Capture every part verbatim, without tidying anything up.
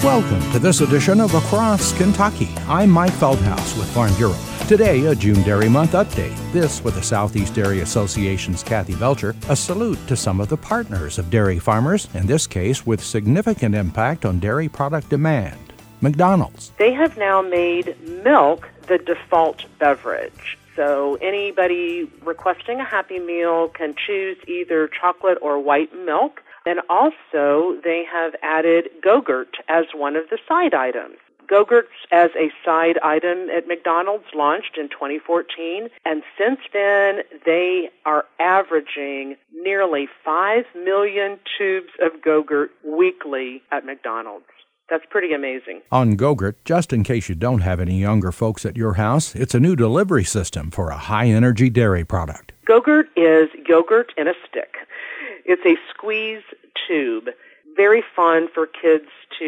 Welcome to this edition of Across Kentucky. I'm Mike Feldhaus with Farm Bureau. Today, a June Dairy Month update. This with the Southeast Dairy Association's Kathy Belcher. A salute to some of the partners of dairy farmers, in this case with significant impact on dairy product demand. McDonald's. They have now made milk the default beverage. So anybody requesting a Happy Meal can choose either chocolate or white milk. And also, they have added Go-Gurt as one of the side items. Go-Gurt as a side item at McDonald's launched in twenty fourteen, and since then, they are averaging nearly five million tubes of Go-Gurt weekly at McDonald's. That's pretty amazing. On Go-Gurt, just in case you don't have any younger folks at your house, it's a new delivery system for a high-energy dairy product. Go-Gurt is yogurt in a stick. It's a squeeze tube, very fun for kids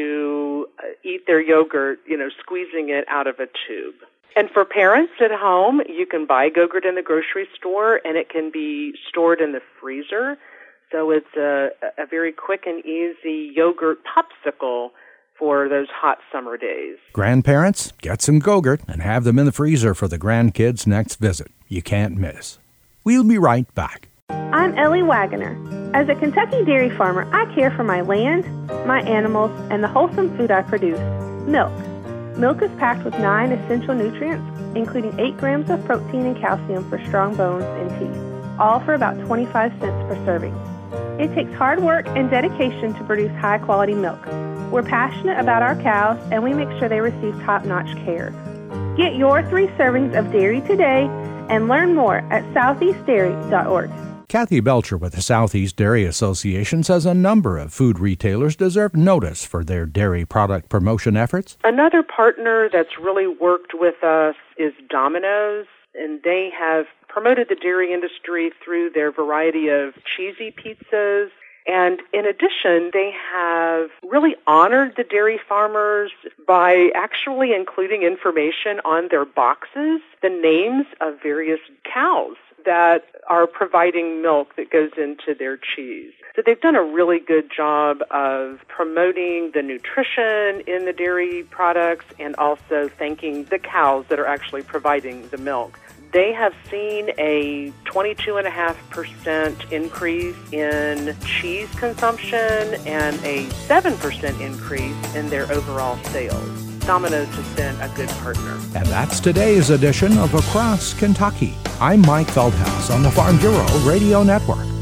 to eat their yogurt, you know, squeezing it out of a tube. And for parents at home, you can buy Go-Gurt in the grocery store, and it can be stored in the freezer. So it's a, a very quick and easy yogurt popsicle for those hot summer days. Grandparents, get some Go-Gurt and have them in the freezer for the grandkids' next visit. You can't miss. We'll be right back. I'm Ellie Wagoner. As a Kentucky dairy farmer, I care for my land, my animals, and the wholesome food I produce, milk. Milk is packed with nine essential nutrients, including eight grams of protein and calcium for strong bones and teeth, all for about twenty-five cents per serving. It takes hard work and dedication to produce high-quality milk. We're passionate about our cows, and we make sure they receive top-notch care. Get your three servings of dairy today and learn more at southeast dairy dot org. Kathy Belcher with the Southeast Dairy Association says a number of food retailers deserve notice for their dairy product promotion efforts. Another partner that's really worked with us is Domino's, and they have promoted the dairy industry through their variety of cheesy pizzas. And in addition, they have really honored the dairy farmers by actually including information on their boxes, the names of various cows that are providing milk that goes into their cheese. So they've done a really good job of promoting the nutrition in the dairy products and also thanking the cows that are actually providing the milk. They have seen a twenty-two point five percent increase in cheese consumption and a seven percent increase in their overall sales. Domino's has been a good partner. And that's today's edition of Across Kentucky. I'm Mike Feldhaus on the Farm Bureau Radio Network.